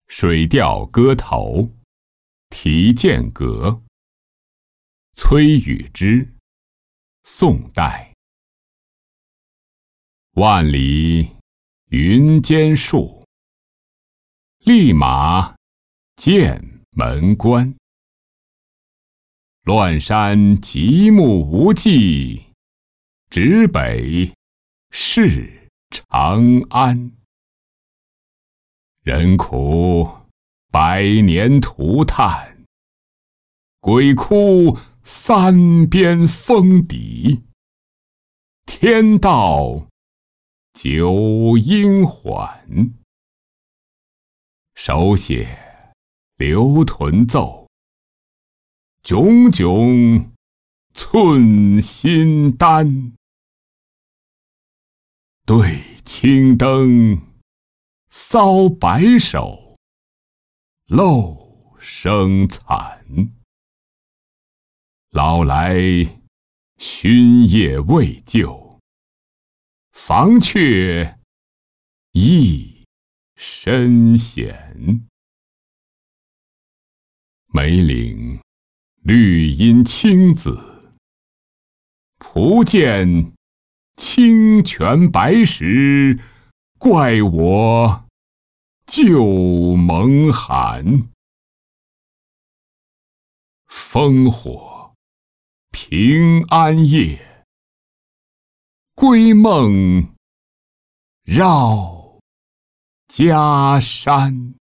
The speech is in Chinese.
水调歌头·题剑阁。崔与之，宋代。万里云间树，立马剑门关。乱山极目无际，直北是长安。人苦百年涂炭，鬼哭三边风笛。天道九阴缓，手写留屯奏，炯炯寸心丹。对青灯搔白首，漏声惨。老来熏夜未就，房却一身闲。梅岭绿阴青子，仆见清泉白石，怪我旧蒙寒。烽火平安夜，归梦绕家山。